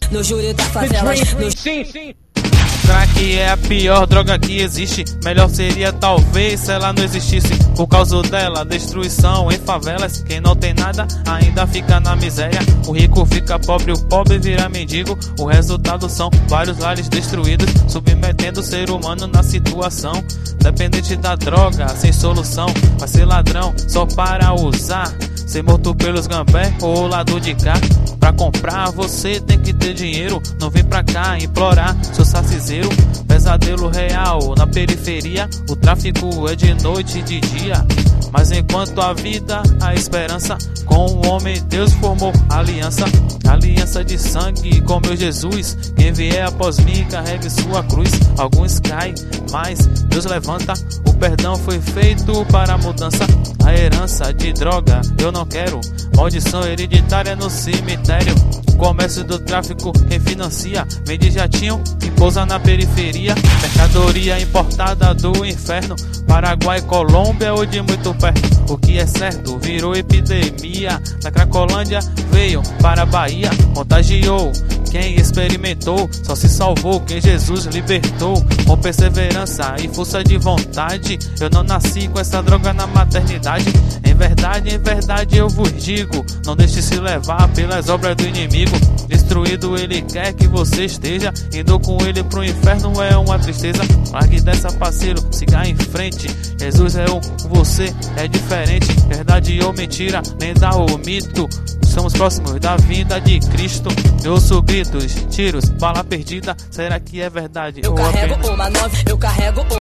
no júri da favela. Sim. Crack é a pior droga que existe. Melhor seria talvez se ela não existisse. Por causa dela, destruição em favelas. Quem não tem nada ainda fica na miséria. O rico fica pobre, o pobre vira mendigo. O resultado são vários lares destruídos, submetendo o ser humano na situação. Dependente da droga, sem solução. Vai ser ladrão só para usar. Ser morto pelos gambé ou lado de cá. Pra comprar você tem que ter dinheiro. Não vem pra cá implorar, sou saciseiro. Pesadelo real na periferia. O tráfico é de noite e de dia. Mas enquanto a vida, a esperança. Com o homem Deus formou aliança. Aliança de sangue com meu Jesus. Quem vier após mim carregue sua cruz. Alguns caem, mas Deus levanta. O perdão foi feito para a mudança. A herança de droga eu não quero. Maldição hereditária no cemitério. Comércio do tráfico quem financia. Vende jatinho e pousa na periferia. Mercadoria importada do inferno. Paraguai, Colômbia ou de muito perto. O que é certo virou epidemia. Da Cracolândia veio para a Bahia. Contagiou quem experimentou. Só se salvou quem Jesus libertou. Com perseverança e força de vontade. Eu não nasci com essa droga na maternidade. Em verdade eu vos digo. Não deixe se levar pelas obras do inimigo. Destruído ele quer que você esteja. Indo com ele pro inferno é uma tristeza. Largue dessa, parceiro, siga em frente. Jesus é um, você é diferente. Verdade ou mentira, lenda ou mito. Estamos próximos da vinda de Cristo. Eu ouço gritos, tiros, bala perdida. Será que é verdade? Eu carrego uma 9, eu carrego